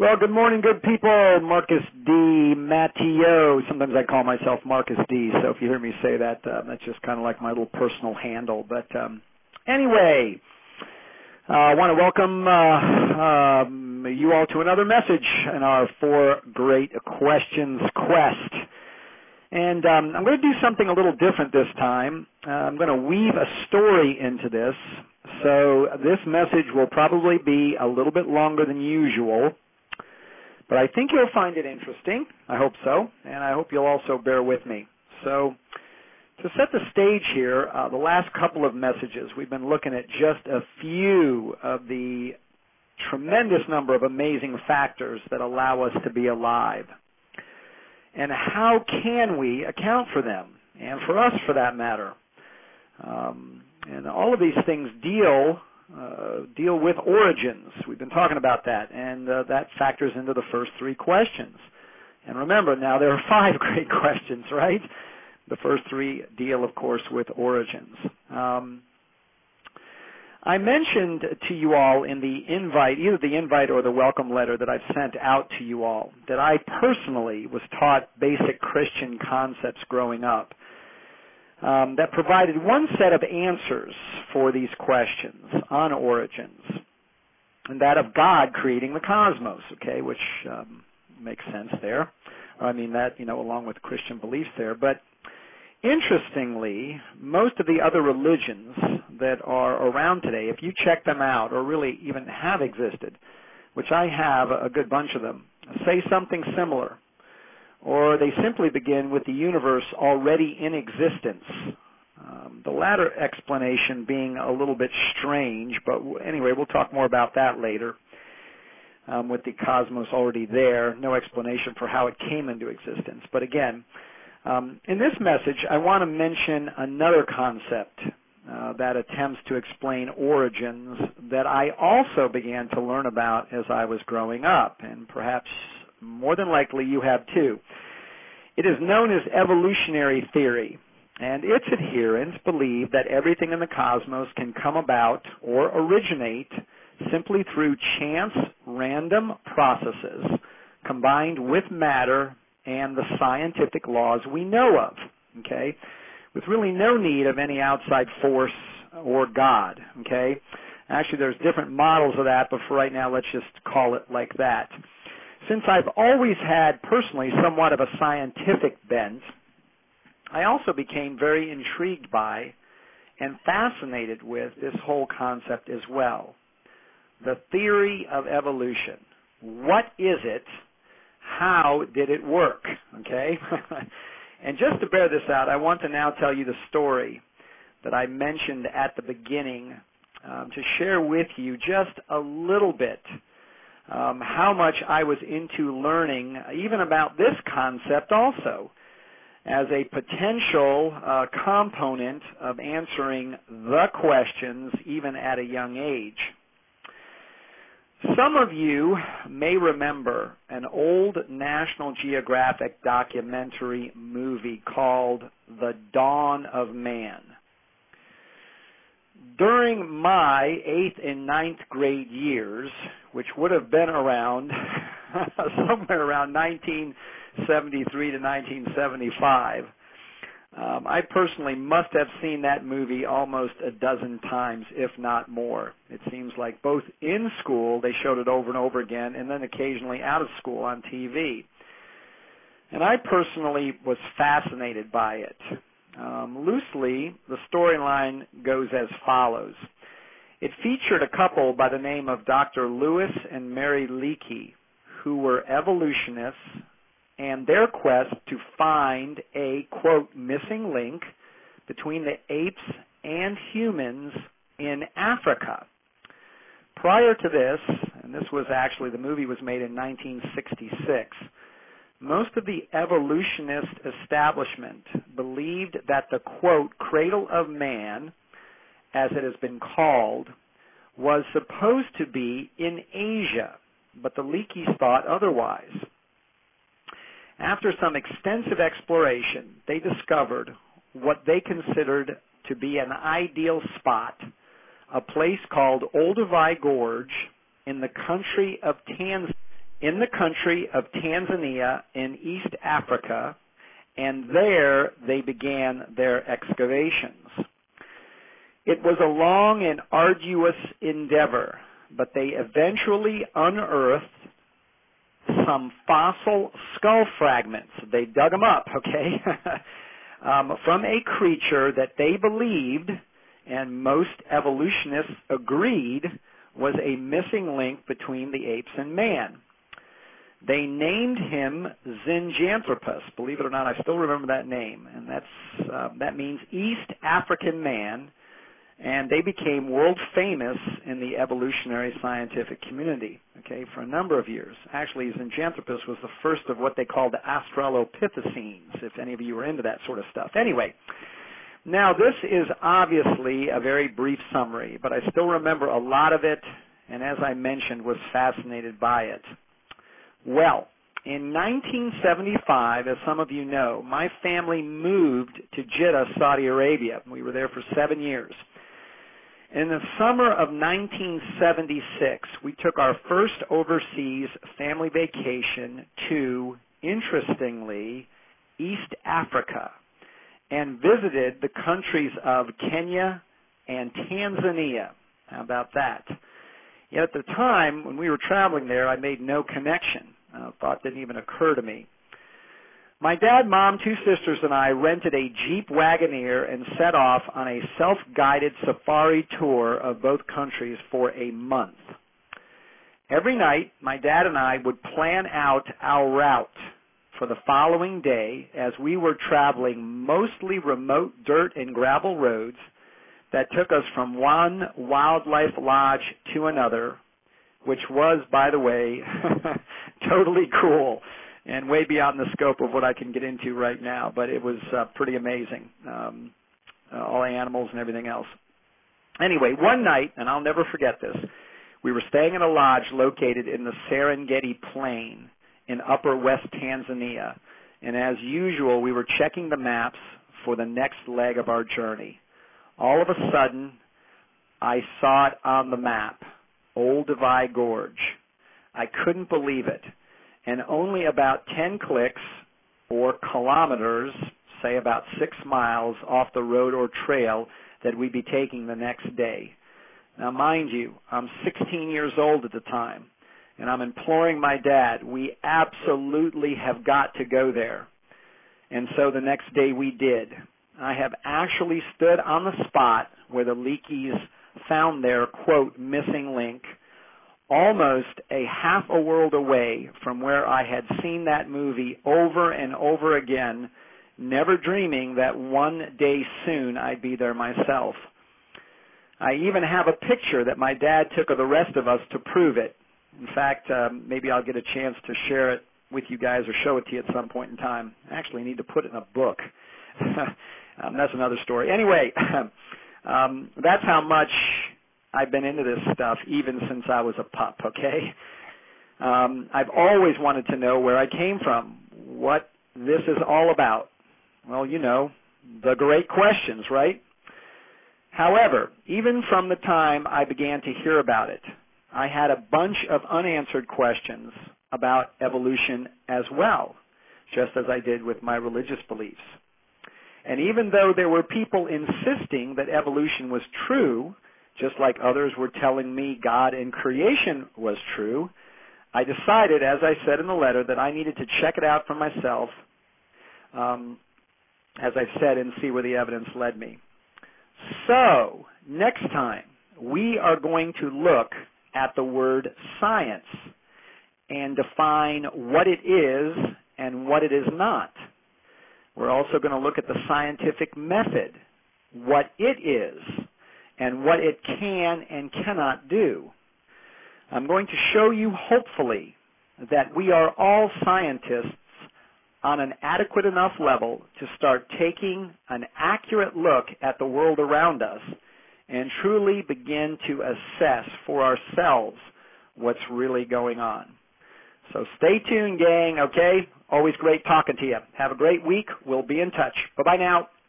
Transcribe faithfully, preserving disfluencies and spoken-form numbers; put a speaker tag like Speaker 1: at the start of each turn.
Speaker 1: Well, good morning, good people. Marcus D. Matteo. Sometimes I call myself Marcus D, so if you hear me say that, uh, that's just kind of like my little personal handle. But um, anyway, uh, I want to welcome uh, um, you all to another message in our Four Great Questions quest. And um, I'm going to do something a little different this time. Uh, I'm going to weave a story into this. So this message will probably be a little bit longer than usual. But I think you'll find it interesting. I hope so. And I hope you'll also bear with me. So to set the stage here, uh, the last couple of messages, we've been looking at just a few of the tremendous number of amazing factors that allow us to be alive. And how can we account for them? And for us, for that matter. Um, and all of these things deal Uh, deal with origins. We've been talking about that, and uh, that factors into the first three questions. And remember, now there are five great questions, right? The first three deal, of course, with origins. Um, I mentioned to you all in the invite, either the invite or the welcome letter that I've sent out to you all, that I personally was taught basic Christian concepts growing up. Um, that provided one set of answers for these questions on origins, and that of God creating the cosmos, okay, which um, makes sense there. I mean that, you know, along with Christian beliefs there. But interestingly, most of the other religions that are around today, if you check them out or really even have existed, which I have a good bunch of them, say something similar. Or they simply begin with the universe already in existence. Um, the latter explanation being a little bit strange, but anyway, we'll talk more about that later. Um, with the cosmos already there, no explanation for how it came into existence. But again, um, in this message, I want to mention another concept uh, that attempts to explain origins that I also began to learn about as I was growing up, and perhaps more than likely you have too. It is known as evolutionary theory, and its adherents believe that everything in the cosmos can come about or originate simply through chance, random processes combined with matter and the scientific laws we know of, okay, with really no need of any outside force or God, okay. Actually, there's different models of that, but for right now, let's just call it like that. Since I've always had, personally, somewhat of a scientific bent, I also became very intrigued by and fascinated with this whole concept as well. The theory of evolution. What is it? How did it work? Okay? And just to bear this out, I want to now tell you the story that I mentioned at the beginning um, to share with you just a little bit Um, how much I was into learning even about this concept also as a potential uh, component of answering the questions even at a young age. Some of you may remember an old National Geographic documentary movie called The Dawn of Man. During my eighth and ninth grade years, which would have been around somewhere around nineteen seventy-three to nineteen seventy-five, um, I personally must have seen that movie almost a dozen times, if not more. It seems like both in school, they showed it over and over again, and then occasionally out of school on T V. And I personally was fascinated by it. Um, loosely, the storyline goes as follows. It featured a couple by the name of Doctor Lewis and Mary Leakey, who were evolutionists, and their quest to find a, quote, missing link between the apes and humans in Africa. Prior to this, and this was actually, the movie was made in nineteen sixty-six, most of the evolutionist establishment believed that the, quote, cradle of man, as it has been called, was supposed to be in Asia, but the Leakeys thought otherwise. After some extensive exploration, they discovered what they considered to be an ideal spot, a place called Olduvai Gorge in the country of Tanzania in the country of Tanzania in East Africa, and there they began their excavations. It was a long and arduous endeavor, but they eventually unearthed some fossil skull fragments. They dug them up, okay, um, from a creature that they believed, and most evolutionists agreed, was a missing link between the apes and man. They named him Zinjanthropus. Believe it or not, I still remember that name, and that's uh, that means East African man, and they became world famous in the evolutionary scientific community, okay, for a number of years. Actually, Zinjanthropus was the first of what they called the Australopithecines, if any of you were into that sort of stuff. Anyway, now this is obviously a very brief summary, but I still remember a lot of it, and as I mentioned, was fascinated by it. Well, in nineteen seventy-five, as some of you know, my family moved to Jeddah, Saudi Arabia. We were there for seven years. In the summer of nineteen seventy-six, we took our first overseas family vacation to, interestingly, East Africa, and visited the countries of Kenya and Tanzania. How about that? Yet at the time, when we were traveling there, I made no connection. Uh, thought didn't even occur to me. My dad, mom, two sisters, and I rented a Jeep Wagoneer and set off on a self-guided safari tour of both countries for a month. Every night, my dad and I would plan out our route for the following day as we were traveling mostly remote dirt and gravel roads that took us from one wildlife lodge to another, which was, by the way, totally cool and way beyond the scope of what I can get into right now, but it was uh, pretty amazing, um, uh, all the animals and everything else. Anyway, one night, and I'll never forget this, we were staying in a lodge located in the Serengeti Plain in upper West Tanzania, and as usual, we were checking the maps for the next leg of our journey. All of a sudden, I saw it on the map, Olduvai Gorge. I couldn't believe it. And only about ten clicks or kilometers, say about six miles off the road or trail that we'd be taking the next day. Now, mind you, I'm sixteen years old at the time, and I'm imploring my dad, we absolutely have got to go there. And so the next day we did. I have actually stood on the spot where the Leakeys found their, quote, missing link, almost a half a world away from where I had seen that movie over and over again, never dreaming that one day soon I'd be there myself. I even have a picture that my dad took of the rest of us to prove it. In fact, um, maybe I'll get a chance to share it with you guys or show it to you at some point in time. I actually need to put it in a book. um, that's another story. Anyway, um, that's how much I've been into this stuff even since I was a pup, okay? Um, I've always wanted to know where I came from, what this is all about. Well, you know, the great questions, right? However, even from the time I began to hear about it, I had a bunch of unanswered questions about evolution as well, just as I did with my religious beliefs. And even though there were people insisting that evolution was true, just like others were telling me God and creation was true, I decided, as I said in the letter, that I needed to check it out for myself, um, as I've said, and see where the evidence led me. So, next time, we are going to look at the word science and define what it is and what it is not. We're also going to look at the scientific method, what it is, and what it can and cannot do. I'm going to show you, hopefully, that we are all scientists on an adequate enough level to start taking an accurate look at the world around us and truly begin to assess for ourselves what's really going on. So stay tuned, gang, okay? Always great talking to you. Have a great week. We'll be in touch. Bye-bye now.